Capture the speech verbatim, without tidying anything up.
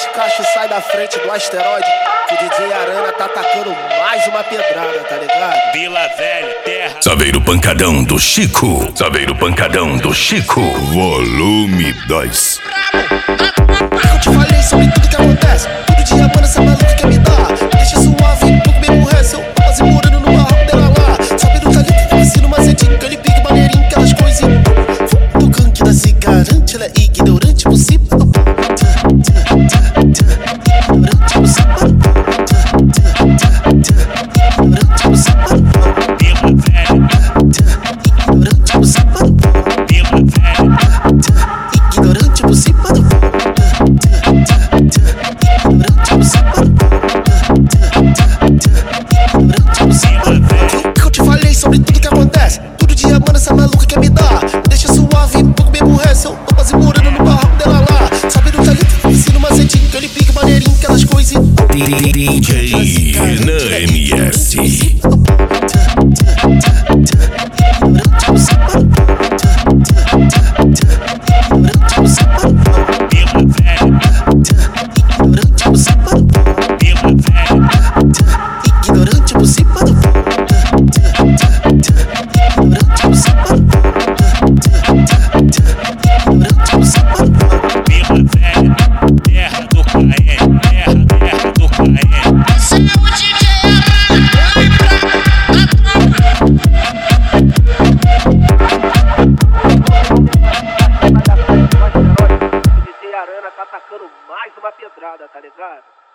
Cacho sai da frente do asteroide, que o D J Arana tá atacando mais uma pedrada, tá ligado? Vila Velha, terra. Saveiro pancadão do Chico. Saveiro pancadão do Chico. Volume dois. Eu te falei sobre tudo que acontece. Todo dia, mano, essa maluca quer me dar. Deixa suave, um pouco mesmo resto. Eu quase morando no barraco dela lá. Sobe no talento que eu ensino macete. Aquele pique maneirinho, aquelas coisinhas. Do gangue da cigarante, ela é ignorante por cima do pão. Ignorante por cima do pão. Ignorante por cima do pão. Vila Velha. Ignorante por cima do pão. Vila Velha. Ignorante por cima do pão. Ignorante por cima do pão. Ignorante por cima do pão. Eu te falei sobre tudo que acontece. Todo dia, mano, essa maluca quer me dar. Deixa suave, um pouco mesmo resto. Eu tô quase morando no barraco dela lá. Sabe do talento que eu ensino macetinho. Aquele pique maneirinho, aquelas coisinhas. D J Renan M S. Ignorante por cima do pão. Ignorante por cima do pão. Vila Velha. Ignorante por cima do pão. Vila Velha. Ignorante por cima do pão. Ignorante por cima do pão. Ignorante por cima do pão. Vila Velha, terra do Caene, terra, terra do Caene. Esse é o D J Arana, vai pra a O D J Arana tá atacando mais uma pedrada, tá ligado?